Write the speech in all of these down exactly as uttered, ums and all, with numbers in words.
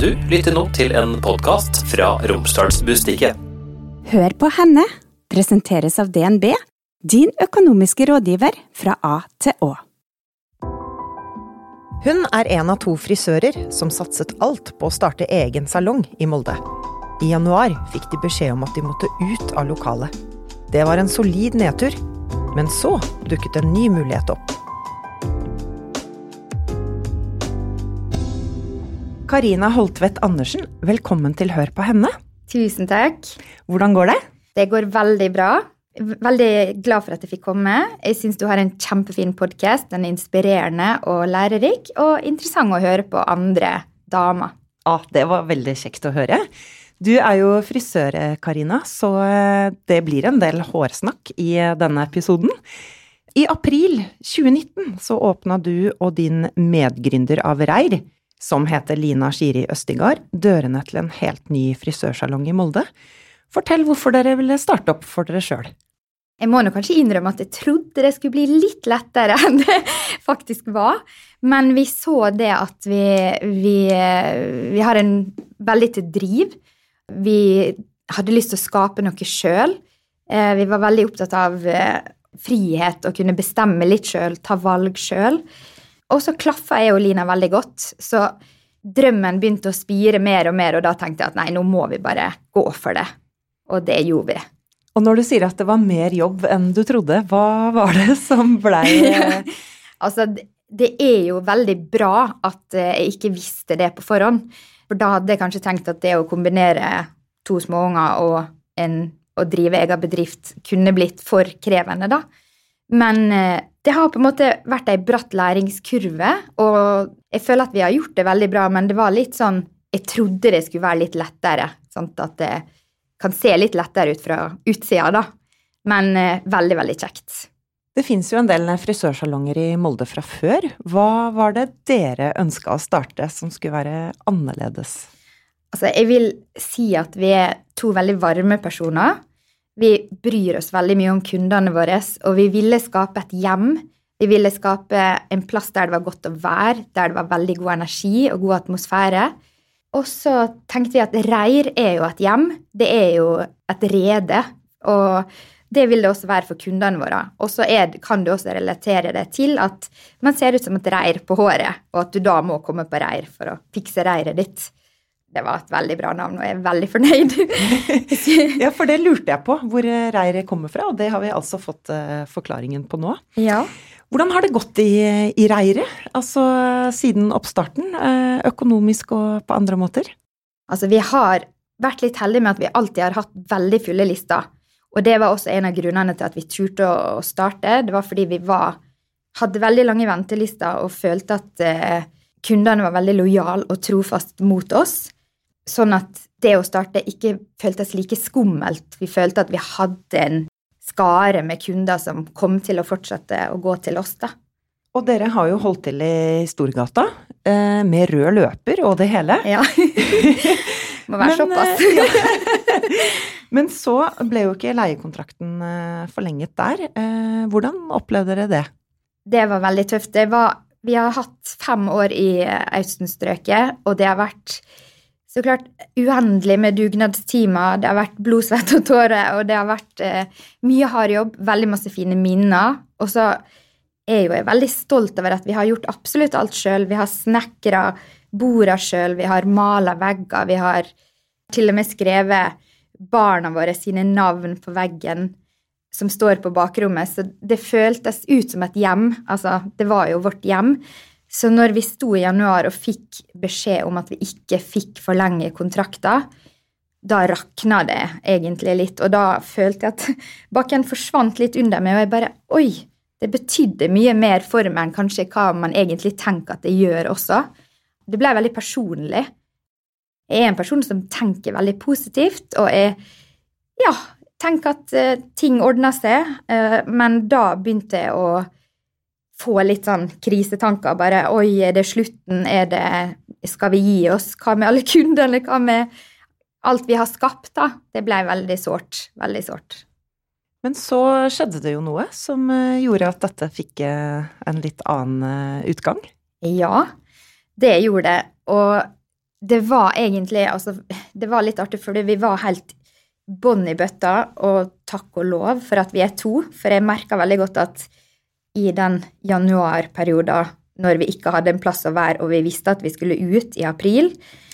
Du lytter nå til en podcast fra Romsdalsbustikket. Hør på henne, presenteres av D N B, din økonomiske rådgiver fra A til Å. Hun er en av to frisører som satset alt på å starte egen salong i Molde. I januar fikk de beskjed om at de måtte ut av lokalet. Det var en solid nedtur, men så dukket en ny mulighet opp. Karina Holtvedt Andersen, velkommen til Hør på henne. Tusen takk. Hvordan går det? Det går veldig bra. Veldig glad for at jeg fikk komme. Jeg synes du har en kjempefin podcast. Den er inspirerende og lærerik, og interessant å høre på andre damer. Ja, det var veldig kjekt å høre. Du er jo frisør, Karina, så det blir en del hårsnakk i denne episoden. I april tjue nitten så åpnet du og din medgründer av Reir, som heter Lina Skiri Østigard, dørene til en helt ny frisørsalong i Molde. Fortell hvorfor dere ville starte opp for dere selv. Jeg må nå kanskje innrømme at jeg trodde det skulle bli litt lettere enn det faktisk var. Men vi så det at vi, vi, vi har en veldig til driv. Vi hadde lyst til å skape noe selv. Vi var veldig opptatt av frihet og kunne bestemme litt selv, ta valg selv. Og så klaffet jeg og Lina veldig godt, så drømmen begynte å spire mer og mer, og da tenkte jeg at nei, nå må vi bare gå for det. Og det gjorde vi. Og når du sier at det var mer jobb enn du trodde, hva var det som ble... altså, det er jo veldig bra at jeg ikke visste det på forhånd, for da hadde jeg kanskje tenkt at det å kombinere to små unger og, en, og drive egen bedrift kunne blitt for krevende da. Men det har på en måte vært en bratt læringskurve, og jeg føler at vi har gjort det veldig bra, men det var litt sånn, jeg trodde det skulle være litt lettere, sånn at det kan se litt lettere ut fra utsida da, men veldig, veldig kjekt. Det finnes jo en del frisørsalonger i Molde fra før. Hva var det dere ønsket å starte som skulle være annerledes? Altså, jeg vil si at vi er to veldig varme personer. Vi bryr oss veldig mye om kundene våre, og vi ville skape et hjem. Vi ville skape en plass der det var godt å være, der det var veldig god energi og god atmosfære. Og så tenkte vi at Reir er jo et hjem, det er jo et rede, og det vil det også være for kundene våre. Og så er, kan du også relatere det til at man ser ut som et reir på håret, og at du da må komme på Reir for å fikse reiret ditt. Det var et veldig bra navn, og jeg er veldig fornøyd. Ja, for det lurte jeg på, hvor Reir kommer fra, og det har vi altså fått uh, forklaringen på nå. Ja. Hvordan har det gått i, i Reiret, altså siden oppstarten, uh, økonomisk og på andre måter? Altså, vi har vært litt heldige med at vi alltid har hatt veldig fulle lister, og det var også en av grunnene til at vi turte å starte. Det var fordi vi var, hadde veldig lange ventelister og følte at uh, kundene var veldig lojal og trofast mot oss. Sånn at det å starte ikke føltes like skummelt. Vi følte at vi hadde en skare med kunder som kom til å fortsette å gå til oss da. Og dere har jo holdt til i Storgata, eh, med rød løper og det hele. Ja, må være såpass. Ja. Men så ble jo ikke leiekontrakten forlenget der. Eh, hvordan opplevde dere det? Det var veldig tøft. Det var, vi har hatt fem år i Austenstrøket, og det har vært så klart uendelig med dugnadstimer. Det har vært blod, svett og tårer, og det har vært eh, mye hard jobb, veldig masse fine minner. Og så er jo jeg veldig stolt over at vi har gjort absolutt alt selv. Vi har snekret bordet selv, vi har malet vegger, vi har til og med skrevet barna våre sine navn på veggen som står på bakrommet. Så det føltes ut som et hjem, altså det var jo vårt hjem. Så når vi sto i januar og fikk beskjed om at vi ikke fikk forlenge kontrakter, da rakna det egentlig litt, og da følte jeg at bakken forsvant litt under meg, og jeg bare, oi, det betydde mye mer for meg enn kanskje hva man egentlig tenker at det gjør også. Det ble veldig personlig. Jeg er en person som tenker veldig positivt, og jeg, ja, tenker at uh, ting ordner seg, uh, men da begynte jeg å få litt sånn krisetanker, bare, oi, er det slutten, er det, skal vi gi oss, hva med alle kundene, hva med alt vi har skapt da, det ble veldig sårt, veldig sårt. Men så skjedde det jo noe som gjorde at dette fikk en litt annen utgang. Ja, det gjorde det, og det var egentlig, altså, det var litt artig, fordi vi var helt bånd i bøtta, og takk og lov for at vi er to, for jeg merket veldig godt at i den januarperioden, når vi ikke hadde en plass å være, og vi visste at vi skulle ut i april,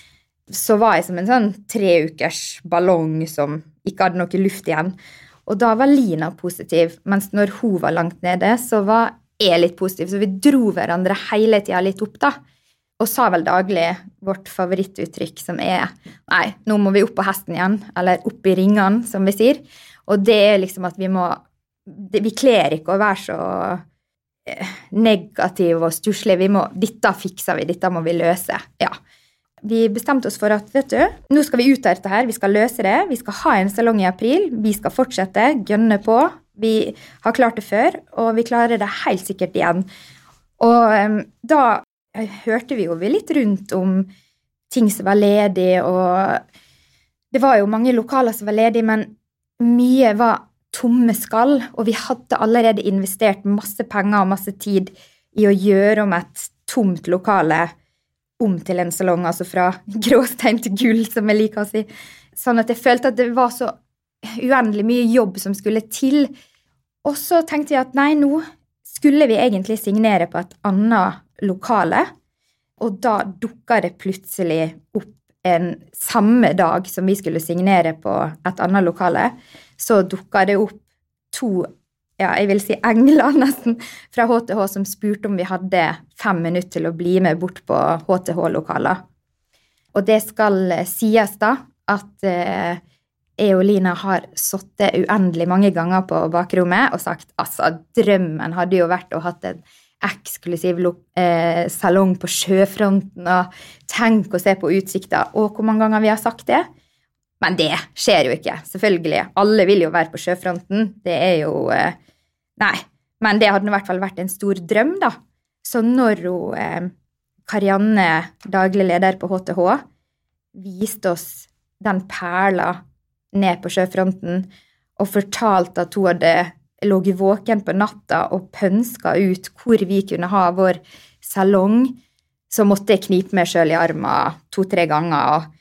så var jeg som en sånn tre ukers ballong som ikke hadde noe luft igjen. Og da var Lina positiv, mens når hun var langt nede, så var jeg litt positiv. Så vi dro hverandre hele tiden litt opp da, og sa vel daglig vårt favorittuttrykk som er, nei, nå må vi opp på hesten igjen, eller opp i ringene, som vi sier. Og det er liksom at vi må, det, vi kler ikke å være så eh, negativ og stusslig. Vi må, dette fikser vi, dette må vi løse, ja. Vi bestemte oss for at, vet du, nå skal vi ut av dette her, vi skal løse det, vi skal ha en salong i april, vi skal fortsette, gønne på, vi har klart det før, og vi klarer det helt sikkert igjen. Og um, da hørte vi jo litt rundt om ting som var ledig, og det var jo mange lokaler som var ledig, men mye var tomme skall, og vi hadde allerede investert masse penger og masse tid i å gjøre om et tomt lokale om til en salong, altså fra gråstein til gull, som jeg liker å si. Sånn at jeg følte at det var så uendelig mye jobb som skulle til. Og så tenkte jeg at nei, nå skulle vi egentlig signere på et annet lokale, og da dukket det plutselig opp en samme dag som vi skulle signere på et annet lokale, så dukket det opp to, ja, jeg vil si engler nesten, fra H T H som spurte om vi hadde fem minutter til å bli med bort på H T H-lokaler. Og det skal sies da, at eh, jeg og Lina har sittet uendelig mange ganger på bakrommet og sagt, altså, drømmen hadde jo vært å ha en eksklusiv eh, salong på sjøfronten, og tenk å se på utsikta, og hvor mange ganger vi har sagt det. Men det skjer jo ikke, selvfølgelig. Alle vil jo være på sjøfronten, det er jo, eh, nei, men det hadde i hvert fall vært en stor drøm da. Så når hun, eh, Karianne, daglig leder på H T H, viste oss den perla ned på sjøfronten, og fortalte at hun hadde låget våken på natta og pønsket ut hvor vi kunne ha vår salong, så måtte jeg knipe meg selv i armen to-tre ganger, og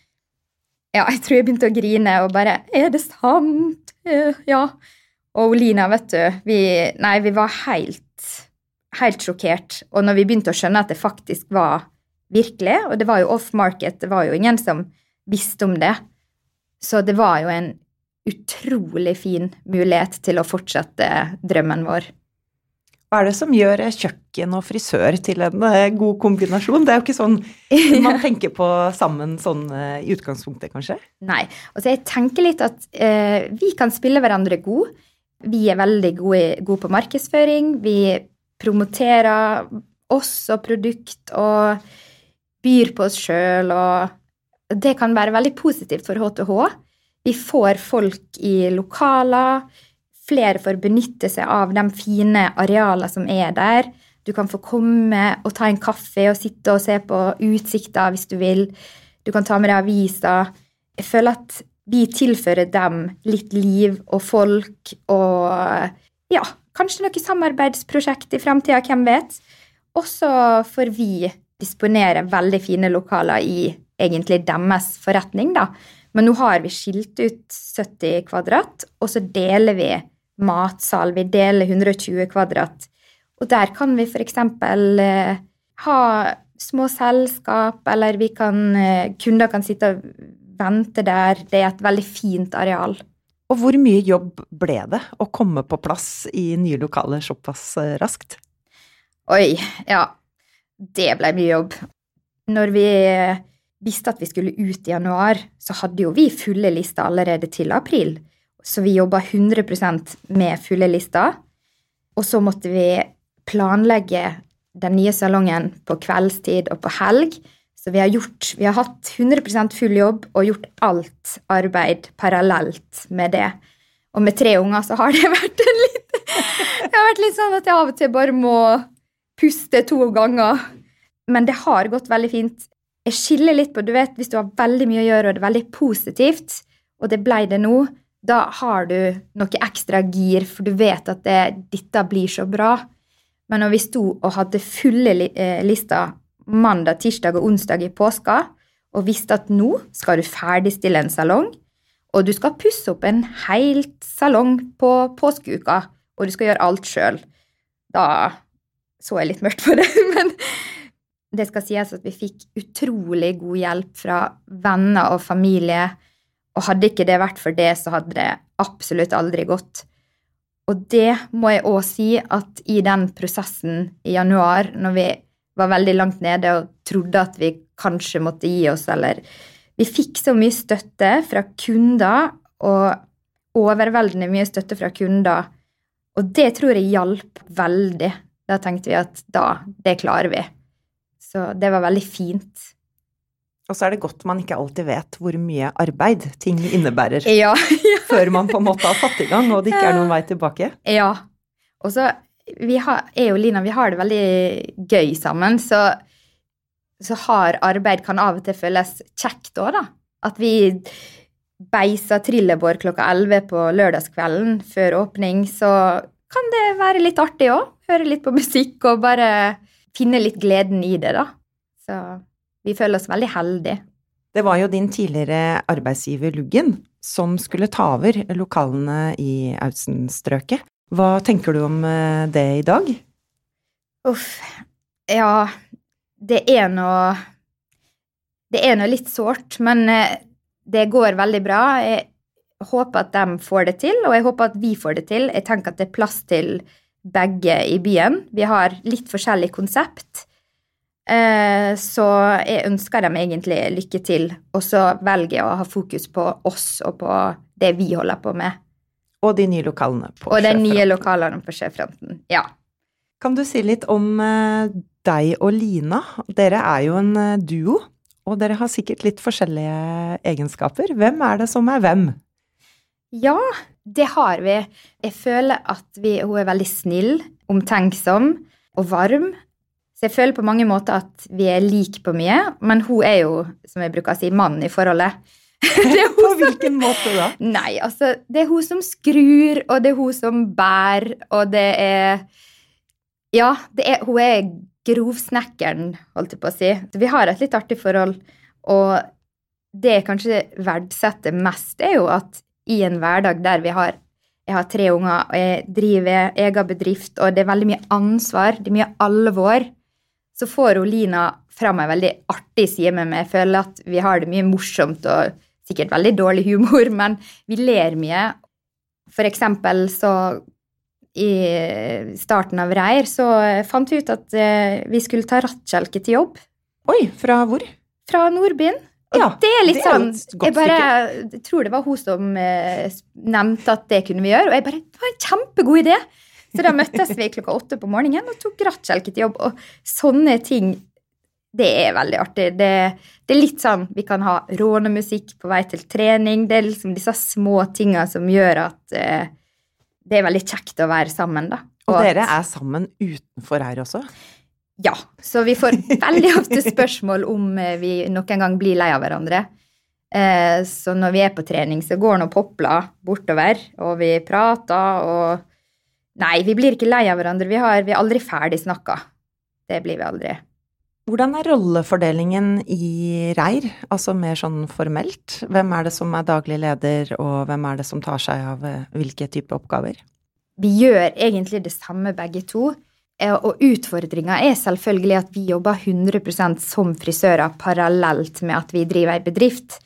ja, jeg tror jeg begynte å grine, og bare, er det sant? Ja. Og Lina, vet du, vi, nei, vi var helt, helt sjokkert, og når vi begynte å skjønne at det faktisk var virkelig, og det var jo off-market, det var jo ingen som visste om det, så det var jo en utrolig fin mulighet til å fortsette drømmen vår. Hva er det som gjør kjøkken og frisør til en god kombinasjon? Det er jo ikke sånn man tenker på sammen sånn i utgangspunktet, kanskje? Nei, altså jeg tenker litt at eh, vi kan spille hverandre god. Vi er veldig gode, gode på markedsføring. Vi promoterer oss og produkt og byr på oss selv, og det kan være veldig positivt for H T H. Vi får folk i lokaler, flere får benytte seg av de fine arealene som er der. Du kan få komme og ta en kaffe og sitte og se på utsikta hvis du vil. Du kan ta med deg aviser. Jeg føler at vi tilfører dem litt liv og folk, og ja, kanskje noe samarbeidsprosjekt i fremtiden, hvem vet. Og så får vi disponere veldig fine lokaler i egentlig deres forretning da. Men nå har vi skilt ut sytti kvadrat, og så deler vi matsal, vi deler hundre og tjue kvadrat. Og der kan vi for eksempel eh, ha små selskap, eller vi kan, eh, kunder kan sitte og vente der. Det er et veldig fint areal. Og hvor mye jobb ble det å komme på plass i nye lokaler såpass raskt? Oi, ja, det ble mye jobb. Når vi visste at vi skulle ut i januar, så hadde jo vi fulle lister allerede til april. Så vi jobbet hundre prosent med fulle lister. Og så måtte vi planlegge den nye salongen på kveldstid og på helg. Så vi har, gjort, vi har hatt hundre prosent full jobb og gjort alt arbeid parallelt med det. Og med tre unger så har det vært en litt, det har vært litt sånn at jeg av og til bare må puste to ganger. Men det har gått veldig fint. Jeg skiller litt på, du vet, hvis du har veldig mye å gjøre, og det er veldig positivt, og det ble det nå, da har du noe ekstra gir, for du vet at det, dette blir så bra. Men når vi sto og hadde fulle lister mandag, tirsdag og onsdag i påska, og visste at nå skal du ferdigstille en salong, og du skal pusse opp en helt salong på påskeuka, og du skal gjøre alt selv. Da så jeg litt mørkt på det, men det skal sies at vi fikk utrolig god hjelp fra venner og familie, og hadde ikke det vært for det, så hadde det absolutt aldri gått. Og det må jeg også si at i den prosessen i januar, når vi var veldig langt nede og trodde at vi kanskje måtte gi oss, eller vi fikk så mye støtte fra kunder, og overveldende mye støtte fra kunder, og det tror jeg hjalp veldig. Da tenkte vi at da, det klarer vi. Så det var veldig fint. Og så er det godt man ikke alltid vet hvor mye arbeid ting innebærer. Ja, ja. Før man på en måte har satt i gang, og det ikke er noen vei tilbake. Ja, og så, vi har, jeg og Lina, vi har det veldig gøy sammen, så, så har arbeid kan av og til føles kjekt også da. At vi beiser trillebår klokka elleve på lørdagskvelden før åpning, så kan det være litt artig også. Høre litt på musikk og bare finne litt gleden i det da. Så vi føler oss veldig heldige. Det var jo din tidligere arbeidsgiver Luggen som skulle ta over lokalene i Austsenstrøket. Hva tenker du om det i dag? Uff, ja, det er noe, det er noe litt sårt, men det går veldig bra. Jeg håper at de får det til, og jeg håper at vi får det til. Jeg tenker at det er plass til begge i byen. Vi har litt forskjellig konsept. Så jeg ønsker dem egentlig lykke til, og så velger jeg å ha fokus på oss og på det vi holder på med. Og de nye lokalene på Og de Sjøfronten. nye lokalene på Sjøfronten, ja. Kan du si litt om deg og Lina? Dere er jo en duo, og dere har sikkert litt forskjellige egenskaper. Hvem er det som er hvem? Ja, det har vi. Jeg føler at vi, hun er veldig snill, omtenksom og varm. Så jeg føler på mange måter at vi er like på mye, men hun er jo, som jeg bruker å si, mann i forholdet. På hvilken måte da? Nei, altså, det er hun som skrur, og det er hun som bær, og det er, ja, det er, hun er grovsnekkeren, holdt jeg på å si. Så vi har et litt artig forhold, og det jeg kanskje verdsetter mest er jo at i en hverdag der vi har, jeg har tre unger, og jeg driver egen bedrift, og det er veldig mye ansvar, det er mye alvor, så får Lina frem en veldig artig side med meg. Jeg føler at vi har det mye morsomt og sikkert veldig dårlig humor, men vi ler mye. For eksempel så i starten av Reir så fant vi ut at vi skulle ta rattkjelke til jobb. Oi, fra hvor? Fra Nordbyen. Og Ja, det er litt det er sånn, et godt jeg bare jeg tror det var hun som eh, nevnte at det kunne vi gjøre, og jeg bare, det var en kjempegod idé. Så da møttes vi klokka åtte på morgenen og tok rattkjelke til jobb, og sånne ting, det er veldig artig. Det, det er litt sånn, vi kan ha rånemusikk på vei til trening, det er liksom disse små tingene som gjør at eh, det er veldig kjekt å være sammen da. Og at, dere er sammen utenfor her også? Ja, så vi får veldig ofte spørsmål om vi noen gang blir lei av hverandre. Eh, så når vi er på trening, så går noen popler bortover, og vi prater, og nei, vi blir ikke lei av hverandre. Vi har vi er aldri ferdig snakket. Det blir vi aldri. Hvordan er rollefordelingen i Reir, altså mer sånn formelt? Hvem er det som er daglig leder, og hvem er det som tar seg av hvilke type oppgaver? Vi gjør egentlig det samme begge to, og utfordringen er selvfølgelig at vi jobber hundre prosent som frisører parallelt med at vi driver en bedrift.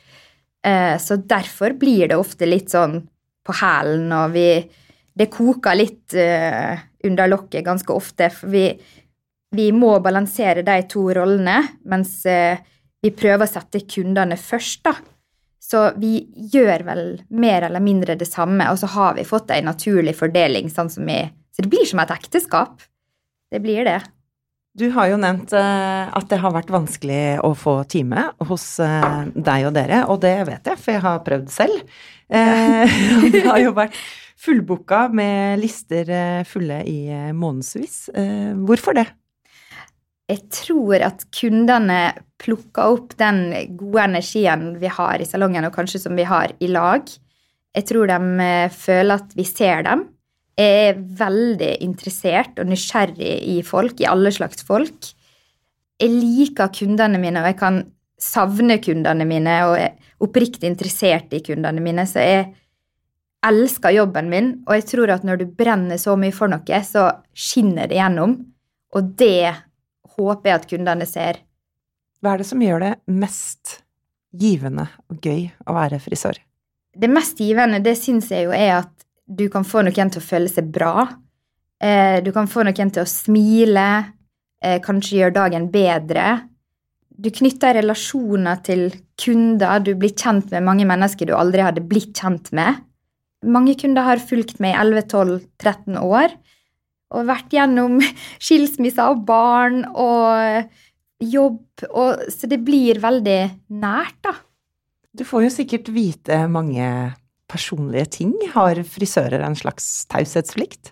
Så derfor blir det ofte litt sånn på hælen, og vi, det koker litt under lokket ganske ofte, for vi, vi må balansere de to rollene, mens vi prøver å sette kundene først da. Så vi gjør vel mer eller mindre det samme, og så har vi fått en naturlig fordeling, sånn som vi, så det blir som et ekteskap. Det blir det. Du har jo nevnt uh, at det har vært vanskelig å få time hos uh, deg og dere, og det vet jeg, for jeg har prøvd selv. Uh, det har jo vært fullboka med lister uh, fulle i uh, månedsvis. Uh, hvorfor det? Jeg tror at kundene plukker opp den gode energien vi har i salongen, og kanskje som vi har i lag. Jeg tror de uh, føler at vi ser dem. Jeg er veldig interessert og nysgjerrig i folk, i alle slags folk. Jeg liker kundene mine, og jeg kan savner kundene mine og er oppriktig interessert i kundene mine, så jeg elsker jobben min, og jeg tror at når du brenner så mye for noe, så skinner det gjennom, og det håper jeg at kundene ser. Hva er det som gjør det mest givende og gøy å være frisør? Det mest givende, det synes jeg jo er at du kan få noen til å føle seg bra, du kan få noen til å smile, kanskje gjøre dagen bedre. Du knytter relasjoner til kunder, du blir kjent med mange mennesker du aldri hadde blitt kjent med. Mange kunder har fulgt meg i elleve, tolv, tretten år, og vært gjennom skilsmisser og barn og jobb, og, så det blir veldig nært da. Du får jo sikkert vite mange personlige ting. Har frisører en slags taushetsplikt?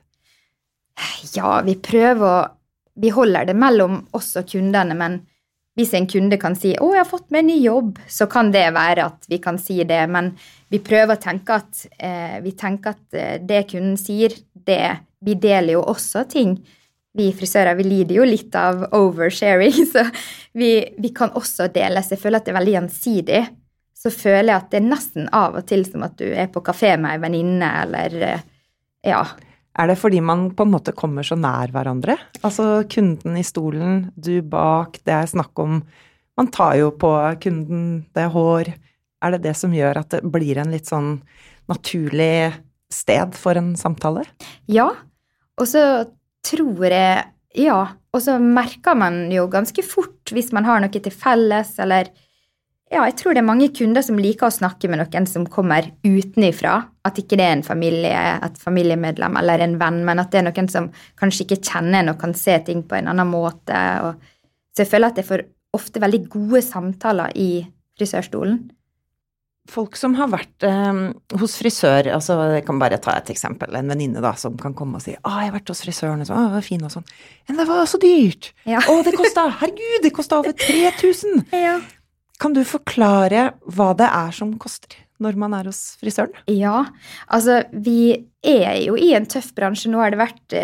Ja, vi prøver å, vi holder det mellom oss og kundene, men hvis en kunde kan si, å, jeg har fått meg en ny jobb, så kan det være at vi kan si det, men vi prøver å tenke at, eh, vi tenker at eh, det kunden sier, det, vi deler jo også ting. Vi frisører, vi lider jo litt av oversharing, så vi, vi kan også dele, så jeg føler at det er veldig gjensidig. Så føler jeg at det er nesten av og til som at du er på kafé med en venninne, eller eh, ja. Er det fordi man på en måte kommer så nær hverandre? Altså kunden i stolen, du bak, det er snakk om, man tar jo på kunden, det er hår. Er det det som gjør at det blir en litt sånn naturlig sted for en samtale? Ja, og så tror jeg, ja, og så merker man jo ganske fort hvis man har noe til felles, eller ja, jeg tror det er mange kunder som liker å snakke med noen som kommer utenifra, at ikke det er en familie, et familiemedlem eller en venn, men at det er noen som kanskje ikke kjenner en og kan se ting på en annen måte. Og, så jeg føler at jeg får ofte veldig gode samtaler i frisørstolen. Folk som har vært eh, hos frisør, altså jeg kan bare ta et eksempel, en venninne da, som kan komme og si, ah, jeg har vært hos frisøren, og så, ah, det var fin og sånn. Men det var så dyrt! Ja. Å, det kostet, herregud, det kostet over tre tusen! Ja. Kan du forklare hva det er som koster når man er hos frisøren? Ja, altså vi er jo i en tøff bransje. Nå har det vært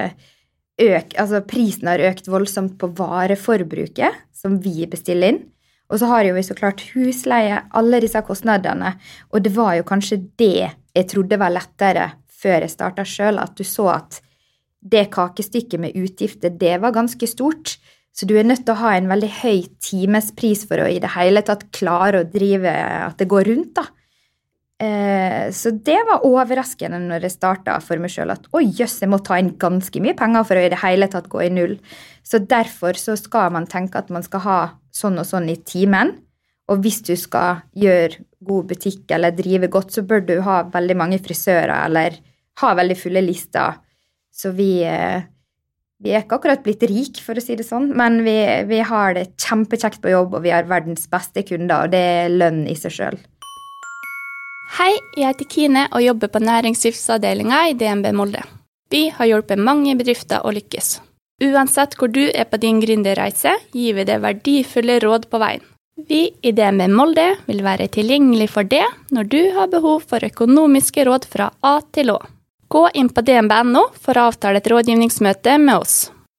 øk, altså prisen har økt voldsomt på vareforbruket som vi bestiller inn. Og så har jo vi så klart husleie, alle disse kostnadene. Og det var jo kanskje det jeg trodde var lettere før jeg startet selv, at du så at det kakestykket med utgifter, det var ganske stort. Så du er nødt til å ha en veldig høy timespris for å i det hele tatt klare å drive at det går rundt da. Eh, så det var overraskende når jeg startet for meg selv at oi, jøss, jeg må ta inn ganske mye penger for å i det hele tatt gå i null. Så derfor så skal man tenke at man skal ha sånn og sånn i timen. Og hvis du skal gjøre god butikk eller drive godt, så bør du ha veldig mange frisører eller ha veldig fulle lister. Så vi... Eh, Vi er ikke akkurat blitt rik, for å si det sånn, men vi, vi har det kjempekjekt på jobb, og vi har verdens beste kunder, og det er lønn i seg selv. Hei, jeg heter Kine og jobber på næringslivsavdelingen i D N B Molde. Vi har hjulpet mange bedrifter å lykkes. Uansett hvor du er på din gründerreise, gir vi deg verdifulle råd på veien. Vi i D N B Molde vil være tilgjengelig for det når du har behov for økonomiske råd fra A til Å. Gå inn på d n b punktum n o for å avtale et rådgivningsmøte med oss.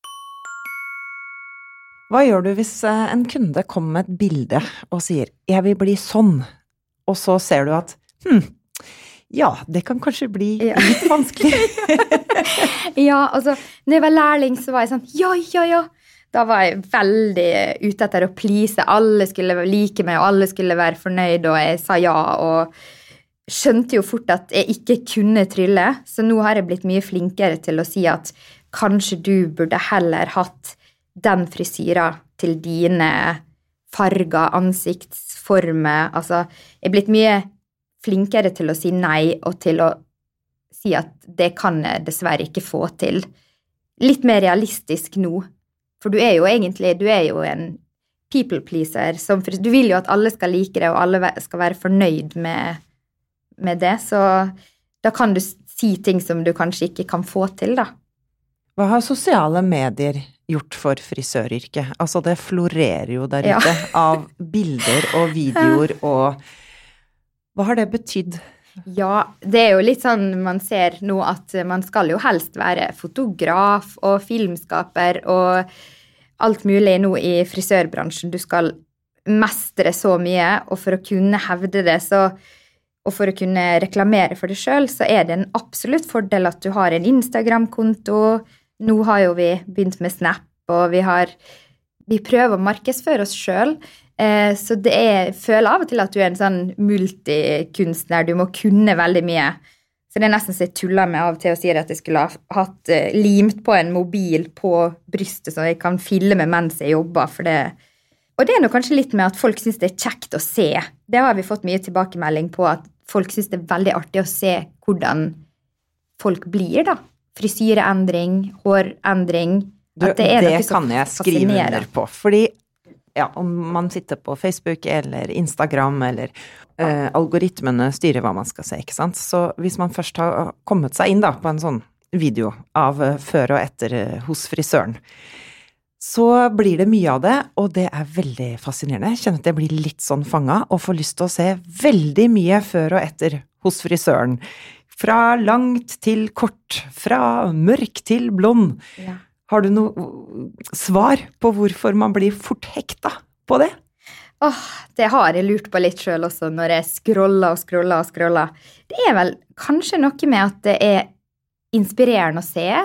Hva gjør du hvis en kunde kommer med et bilde og sier, jeg vil bli sånn, og så ser du at, hm, ja, det kan kanskje bli ja. litt vanskelig. Ja, altså, når jeg var lærling så var jeg sånn, ja, ja, ja. Da var jeg veldig ute etter å please. Alle skulle like meg, og alle skulle være fornøyd, og jeg sa ja, og skjønte jo fort at jeg ikke kunne trylle, så nå har jeg blitt mye flinkere til å si at kanskje du burde heller hatt den frisyra til dine farger, ansiktsformer. Altså, jeg er blitt mye flinkere til å si nei og til å si at det kan jeg dessverre ikke få til. Litt mer realistisk nå, for du er jo egentlig, du er jo en people pleaser. Som, du vil jo at alle skal like det, og alle skal være fornøyd med med det, så da kan du si ting som du kanskje ikke kan få til, da. Hva har sosiale medier gjort for frisøryrket? Altså, det florerer jo der ute ja. av bilder og videoer, og hva har det betydd? Ja, det er jo litt sånn man ser nå at man skal jo helst være fotograf og filmskaper og alt mulig nå i frisørbransjen. Du skal mestre så mye, og for å kunne hevde det, så, og for å kunne reklamere for det selv, så er det en absolutt fordel at du har en Instagram-konto. Nå har jo vi begynt med Snap, og vi har, vi prøver å markedsføre oss selv, eh, så det er, jeg føler av og til at du er en sånn multikunstner, du må kunne veldig mye. Så det er nesten så jeg tuller med av og til og sier at jeg skulle ha hatt uh, limt på en mobil på brystet så jeg kan filme mens jeg jobber, for det. Og det er nok kanskje litt med at folk synes det er kjekt å se. Det har vi fått mye tilbakemelding på, at folk synes det er veldig artig å se hvordan folk blir da. Frisyreendring, hårendring. Du, at det er det noe som kan jeg skrive fascinerer. under på, fordi ja, om man sitter på Facebook eller Instagram eller eh, algoritmene styrer hva man skal se, ikke sant? Så hvis man først har kommet seg inn da på en sånn video av eh, før og etter eh, hos frisøren, så blir det mye av det, og det er veldig fascinerende. Jeg kjenner at jeg blir litt sånn fanget og får lyst til å se veldig mye før og etter hos frisøren. Fra langt til kort, fra mørk til blond. Ja. Har du noe svar på hvorfor man blir fort hekta på det? Åh, det har jeg lurt på litt selv også når jeg scroller og scroller og scroller. Det er vel kanskje noe med at det er inspirerende å se.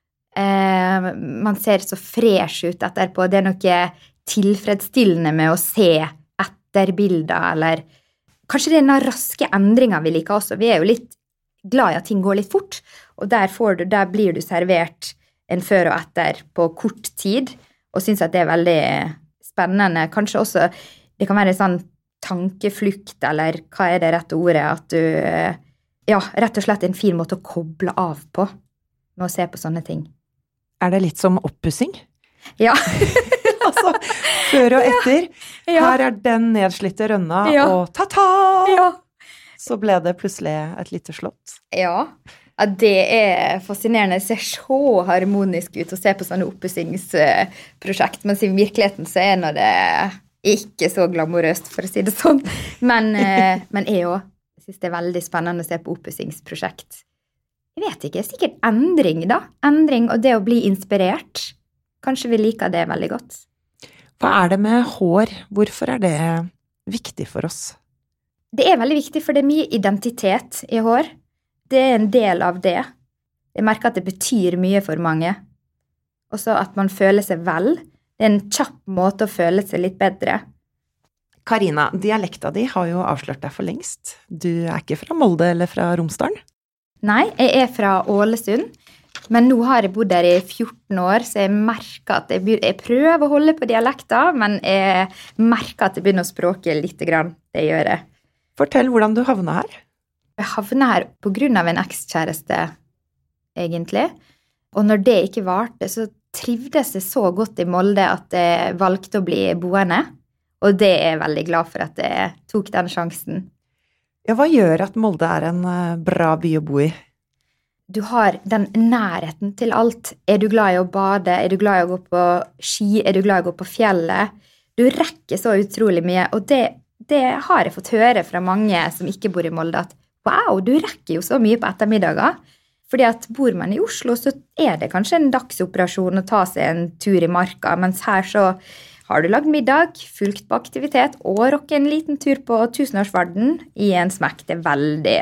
Eh, man ser så fresh ut etterpå. Det er noe tilfredsstillende med å se etter bilder, eller kanskje det er den raske endringen vi liker også. Vi er jo litt glad i at ting går litt fort, og der, får du, der blir du servert en før og etter på kort tid, og synes at det er veldig spennende. Kanskje også, det kan være en sånn tankeflukt, eller hva er det rette ordet, at du, ja, rett og slett en fin måte å koble av på, med å se på sånne ting. Er det litt som oppussing? Ja. Altså, før og etter, Ja. Ja. her er den nedslitte rønna, Ja. og ta-ta! Ja. Så ble det plutselig et lite slott. Ja. Ja, det er fascinerende. Det ser så harmonisk ut å se på sånne oppussingsprosjekt, mens i virkeligheten så er nå det ikke så glamorøst, for å si det sånn. Men, men jeg også synes det er veldig spennende å se på oppussingsprosjekt. Jeg vet ikke, sikkert endring da. Endring og det å bli inspirert. Kanskje vi liker det veldig godt. Hva er det med hår? Hvorfor er det viktig for oss? Det er veldig viktig, for det er mye identitet i hår. Det er en del av det. Jeg merker at det betyr mye for mange. Også at man føler seg vel. Det er en kjapp måte å føle seg litt bedre. Karina, dialekta di har jo avslørt deg for lengst. Du er ikke fra Molde eller fra Romsdalen? Nei, jeg er fra Ålesund. Men nå har jeg bodd der i fjorten år, så jeg merker at jeg, jeg prøver å holde på dialekta, men jeg merker at jeg begynner å språke litt grann. Det gjør jeg. Fortell hvordan du havna her. Jeg havnet her på grunn av en ekskjæreste, egentlig. Og når det ikke varte, så trivdes jeg så godt i Molde at jeg valgte å bli boende. Og det er jeg veldig glad for at jeg tok den sjansen. Ja, hva gjør at Molde er en bra by å bo i? Du har den nærheten til alt. Er du glad i å bade? Er du glad i å gå på ski? Er du glad i å gå på fjellet? Du rekker så utrolig mye, og det, det har jeg fått høre fra mange som ikke bor i Molde, at wow, du rekker jo så mye på ettermiddager. Fordi at bor man i Oslo, så er det kanskje en dagsoperasjon å ta seg en tur i marka, mens her så har du lagd middag, fulgt på aktivitet, og rokke en liten tur på tusenårsvarden i en smekk. Det er veldig,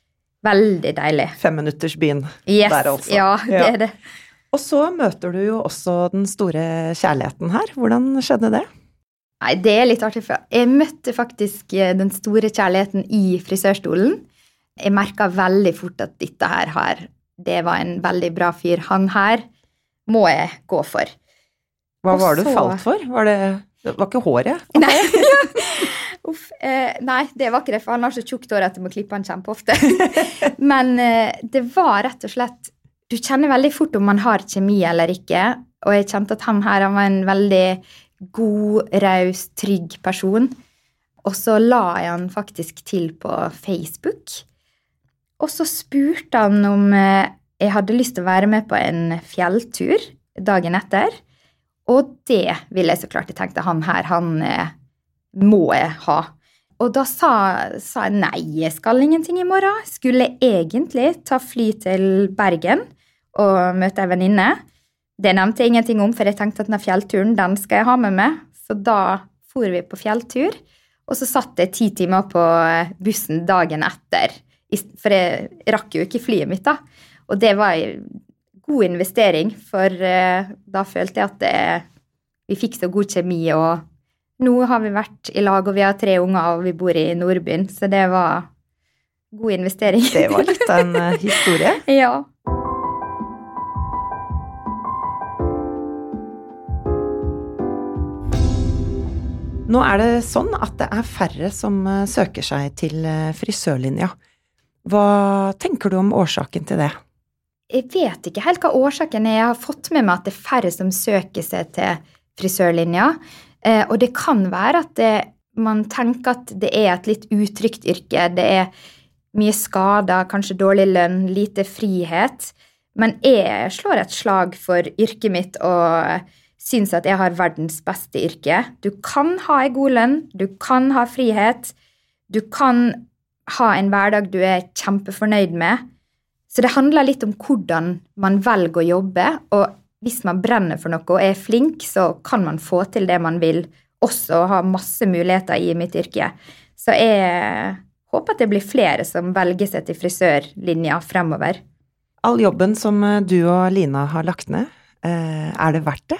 veldig deilig. Femminuttersbyen Yes, der altså. ja, det er det. Og så møter du jo også den store kjærligheten her. Hvordan skjedde det? Nei, det er litt artig. For jeg møtte faktisk den store kjærligheten i frisørstolen. Jeg merket veldig fort at dette her, her, det var en veldig bra fyr. Han her må jeg gå for. Hva var Og du så- falt for? Var det, det var ikke håret? Nei. Uff, eh, nei, det var ikke det, for han har så tjukt hår at jeg må klippe han kjempeofte. Men eh, det var rett og slett, du kjenner veldig fort om man har kjemi eller ikke, og jeg kjente at han her han var en veldig god, raus, trygg person. Og så la jeg han faktisk til på Facebook. Og så spurte han om eh, jeg hadde lyst til å være med på en fjelltur dagen etter. Og det ville jeg så klart. Jeg tenkte han her, han eh, må jeg ha. Og da sa, sa jeg nei, jeg skal ingenting i morgen. Skulle egentlig ta fly til Bergen og møte en venninne. Det nevnte jeg ingenting om, for jeg tenkte at denne fjellturen, den skal jeg ha med meg. Så da for vi på fjelltur, og så satt jeg ti timer på bussen dagen etter, for jeg rakk jo ikke flyet mitt da. Og det var en god investering, for da følte jeg at det, vi fikk så god kjemi, og nå har vi vært i lag, og vi har tre unger, og vi bor i Nordbyen, så det var god investering. Det var litt av en uh, historie. Ja. Nå er det sånn at det er færre som uh, søker seg til uh, frisørlinja. Hva tenker du om årsaken til det? Jeg vet ikke helt hva årsaken er. Jeg har fått med meg at det er færre som søker seg til frisørlinja, uh, og det kan være at det, man tenker at det er et litt utrygt yrke, det er mye skader, kanskje dårlig lønn, lite frihet, men jeg slår et slag for yrket mitt og synes at jeg har verdens beste yrke. Du kan ha en god lønn, du kan ha frihet, du kan ha en hverdag du er kjempefornøyd med. Så det handler litt om hvordan man velger å jobbe, og hvis man brenner for noe og er flink, så kan man få til det man vil, også ha masse muligheter i mitt yrke. Så jeg håper at det blir flere som velger seg til frisørlinja fremover. All jobben som du og Lina har lagt ned, er det verdt det?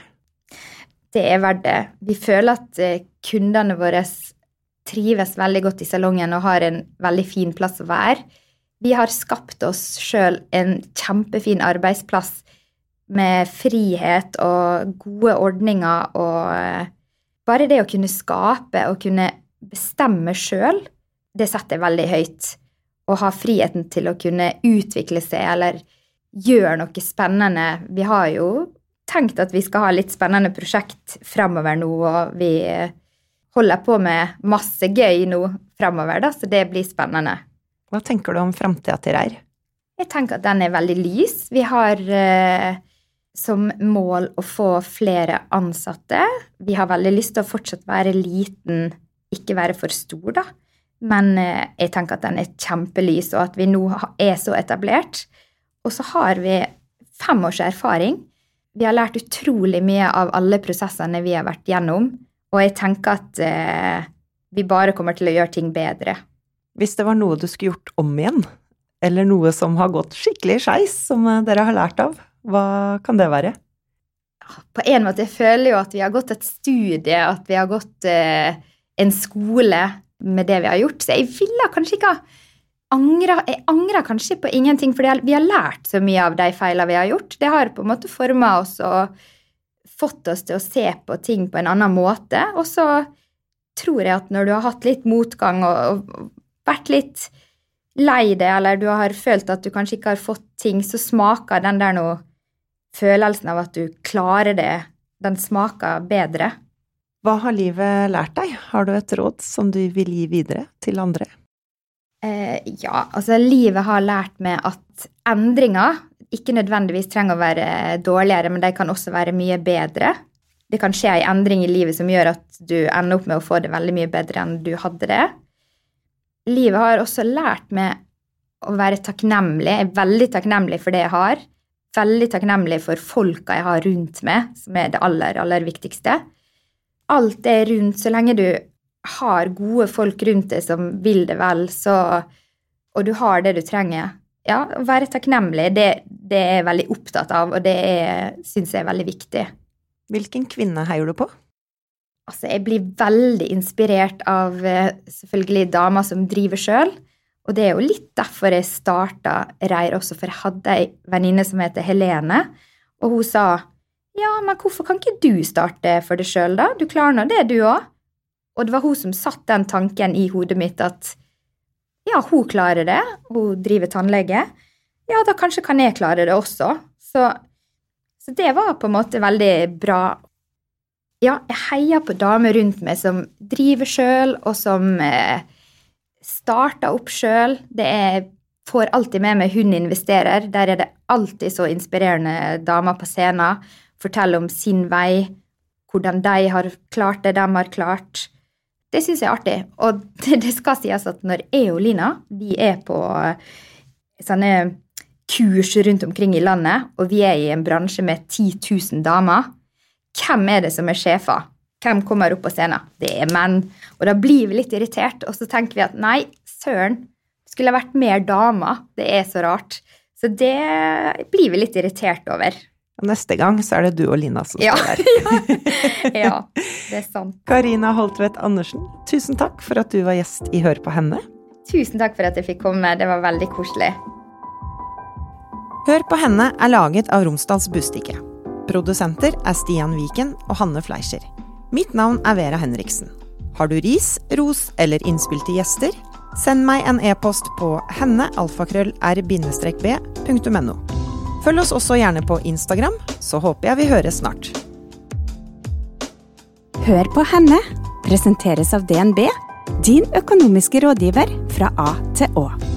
Det er verdt det. Vi føler at kundene våre trives veldig godt i salongen og har en veldig fin plass å være. Vi har skapt oss selv en kjempefin arbeidsplass med frihet og gode ordninger, og bare det å kunne skape og kunne bestemme selv, det setter jeg veldig høyt. Å ha friheten til å kunne utvikle seg eller gjøre noe spennende. Vi har jo tenkt at vi skal ha litt spennende prosjekt fremover nå, og vi holder på med masse gøy nå fremover, da, så det blir spennende. Hva tenker du om fremtiden til Reir? Jeg tenker at den er veldig lys. Vi har eh, som mål å få flere ansatte. Vi har veldig lyst til å fortsatt være liten, ikke være for stor da. Men jeg tenker at den er kjempelys, og at vi nå er så etablert. Og så har vi fem års erfaring. Vi har lært utrolig mye av alle prosessene vi har vært gjennom, og jeg tenker at eh, vi bare kommer til å gjøre ting bedre. Hvis det var noe du skulle gjort om igjen, eller noe som har gått skikkelig skeis, som dere har lært av, hva kan det være? På en måte, jeg føler jo at vi har gått et studie, at vi har gått eh, en skole med det vi har gjort, så jeg ville kanskje ikke angre, jeg angrer kanskje på ingenting, for vi har lært så mye av de feilene vi har gjort. Det har på en måte formet oss og fått oss til å se på ting på en annen måte, og så tror jeg at når du har hatt litt motgang og, og vært litt lei det, eller du har følt at du kanskje ikke har fått ting, så smaker den der noe følelsen av at du klarer det, den smaker bedre. Hva har livet lært deg? Har du et råd som du vil gi videre til andre? Eh, ja, altså livet har lært meg at endringer ikke nødvendigvis trenger å være dårligere, men de kan også være mye bedre. Det kan skje en endring i livet som gjør at du ender opp med å få det veldig mye bedre enn du hadde det. Livet har også lært meg å være takknemlig. Jeg er veldig takknemlig for det jeg har. Veldig takknemlig for folka jeg har rundt meg, som er det aller, aller viktigste. Alt er rundt, så lenge du har gode folk rundt deg som vil det vel, så, og du har det du trenger. Ja, å være takknemlig, det, det er jeg veldig opptatt av, og det er, synes jeg er veldig viktig. Hvilken kvinne heier du på? Altså, jeg blir veldig inspirert av selvfølgelig damer som driver selv, og det er jo litt derfor jeg startet Reir også, for jeg hadde en venninne som heter Helene, og hun sa, ja, men hvorfor kan ikke du starte for deg selv da? Du klarer nå det du også. Og det var hun som satt den tanken i hodet mitt at, ja, hun klarer det, hun driver tannlege. Ja, da kanskje kan jeg klare det også. Så, så det var på en måte veldig bra. Ja, jeg heier på damer rundt meg som driver selv, og som eh, starter opp selv. Det er, får alltid med meg Hun investerer. Der er det alltid så inspirerende damer på scenen. Fortelle om sin vei, hvordan de har klart det de har klart. Det synes jeg er artig. Og det, det skal sies at når jeg og Lina, vi er på sånne kurs rundt omkring i landet, og vi er i en bransje med ti tusen damer, hvem er det som er sjefer? hvem kommer opp på scenen? Det er menn. Og da blir vi litt irritert, og så tenker vi at nei, søren, skulle jeg vært mer damer. Det er så rart. Så det blir vi litt irritert over. Neste gang så er det du og Lina som Ja, står der. ja, ja, det er sant. Karina Holtvedt Andersen, tusen takk for at du var gjest i Hør på henne. Tusen takk for at jeg fikk komme, det var veldig koselig. Hør på henne er laget av Romsdals Budstikke. Produsenter er Stian Viken og Hanne Fleischer. Mitt navn er Vera Henriksen. Har du ris, ros eller innspill til gjester? Send meg en e-post på henne alfakrøll r bindestrek b punktum no. Følg oss også gjerne på Instagram, så håper jeg vi høres snart. Hør på henne presenteres av D N B, din økonomiske rådgiver fra A til Å.